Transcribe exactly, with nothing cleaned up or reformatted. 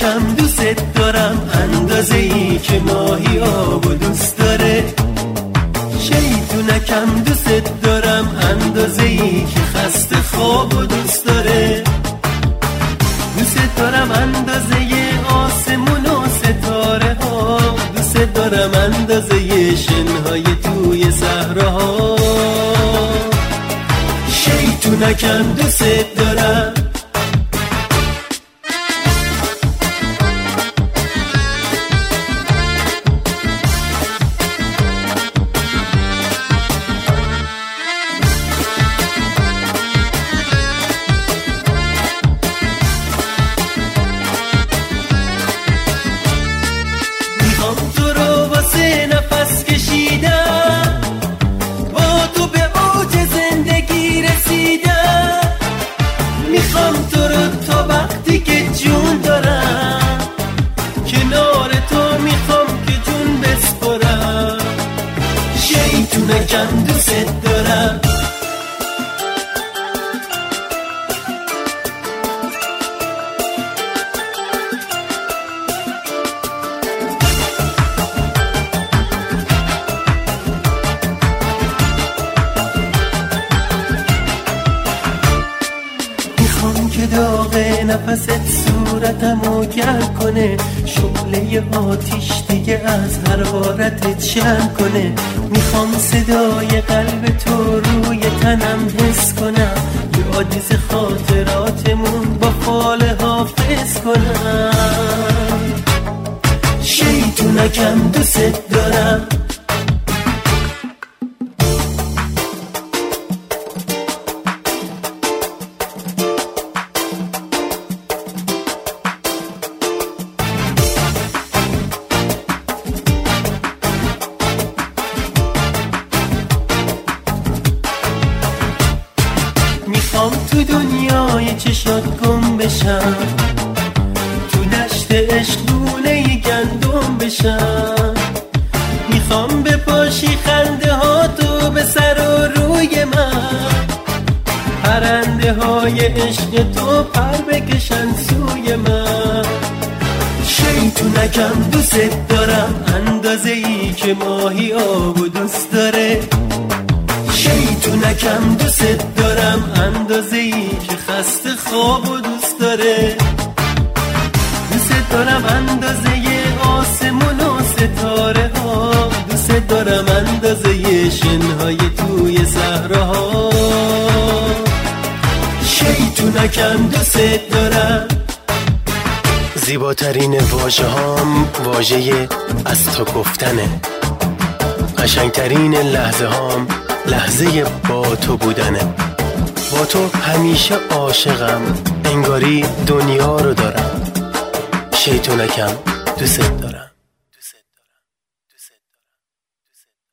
شیطونکم دوست دارم اندازه ای که ماهی آب و دوست داره. شیطونکم دوست دارم اندازه ای که خسته خواب و دوست داره. دوست دارم اندازه آسمون و ستاره ها، دوست دارم اندازه شنهای توی صحراها. شیطونکم دوست دارم. شیطونکم دوست دارم. میخوام که داغ نفست صورتمو گرم کنه، شعله آتیش دیگه از حرارتت شم کنه. میخوام صدای قلب تو روی تنم حس کنم، یادیز خاطراتمون با فال حافظ کنم. شیطونکم دوست دارم. میخوام تو دنیای چشات گم بشم، تو دشت عشق لونه گندم بشم. میخوام بپاشی خنده ها تو به سر و روی من، پرنده های عشق تو پر بکشن سوی من. شیطونکم دوست دارم اندازه ای که ماهی آب و دوست داره. شیطونکم دوست دارم اندازه ای که خسته خواب و دوست داره. دوست دارم اندازه آسمون و ستاره ها، دوست دارم اندازه شنهای توی صحراها. شیطونکم دوست دارم. زیباترین واژه هام واژه از تو گفتنه، قشنگترین لحظه هام لحظه با تو بودنه. با تو همیشه عاشقم، انگاری دنیا رو دارم. شیطونکم دوست دارم.